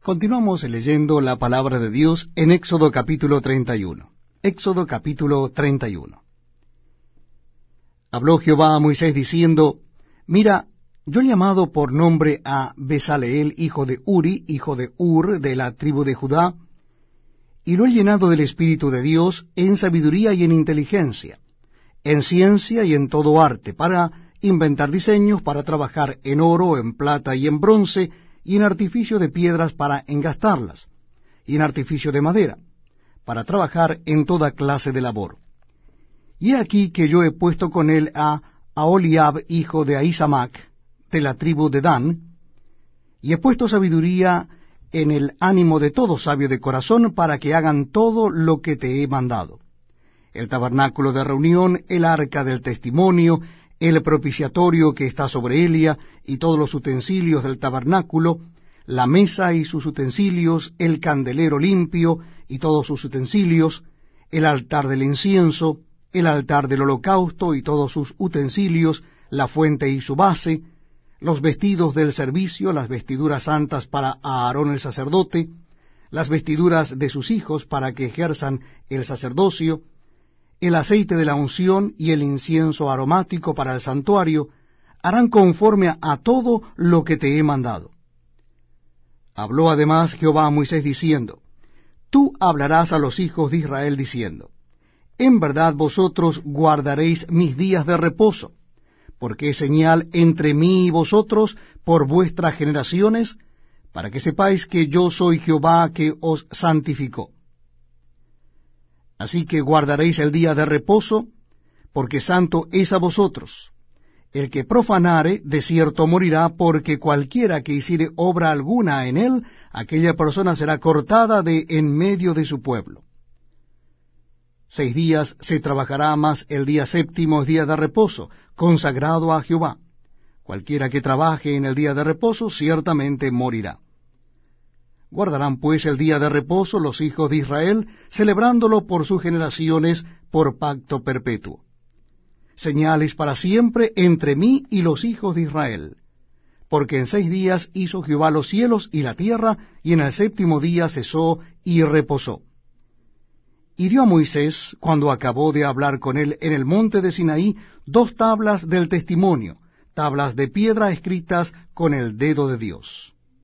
Continuamos leyendo la palabra de Dios en Éxodo capítulo 31. Éxodo capítulo 31. Habló Jehová a Moisés diciendo: Mira, yo he llamado por nombre a Besaleel, hijo de Uri, hijo de Ur, de la tribu de Judá, y lo he llenado del Espíritu de Dios en sabiduría y en inteligencia, en ciencia y en todo arte, para inventar diseños, para trabajar en oro, en plata y en bronce, y en artificio de piedras para engastarlas, y en artificio de madera, para trabajar en toda clase de labor. Y he aquí que yo he puesto con él a Aholiab, hijo de Ahisamac, de la tribu de Dan, y he puesto sabiduría en el ánimo de todo sabio de corazón, para que hagan todo lo que te he mandado: el tabernáculo de reunión, el arca del testimonio, el propiciatorio que está sobre ella, y todos los utensilios del tabernáculo, la mesa y sus utensilios, el candelero limpio y todos sus utensilios, el altar del incienso, el altar del holocausto y todos sus utensilios, la fuente y su base, los vestidos del servicio, las vestiduras santas para Aarón el sacerdote, las vestiduras de sus hijos para que ejerzan el sacerdocio, el aceite de la unción y el incienso aromático para el santuario, harán conforme a todo lo que te he mandado. Habló además Jehová a Moisés diciendo: Tú hablarás a los hijos de Israel diciendo: En verdad vosotros guardaréis mis días de reposo, porque es señal entre mí y vosotros por vuestras generaciones, para que sepáis que yo soy Jehová que os santificó. Así que guardaréis el día de reposo, porque santo es a vosotros. El que profanare, de cierto morirá, porque cualquiera que hiciere obra alguna en él, aquella persona será cortada de en medio de su pueblo. 6 días se trabajará, mas el día séptimo es día de reposo, consagrado a Jehová. Cualquiera que trabaje en el día de reposo, ciertamente morirá. Guardarán pues el día de reposo los hijos de Israel, celebrándolo por sus generaciones, por pacto perpetuo. Señales para siempre entre mí y los hijos de Israel. Porque en 6 días hizo Jehová los cielos y la tierra, y en el séptimo día cesó y reposó. Y dio a Moisés, cuando acabó de hablar con él en el monte de Sinaí, 2 tablas del testimonio, tablas de piedra escritas con el dedo de Dios.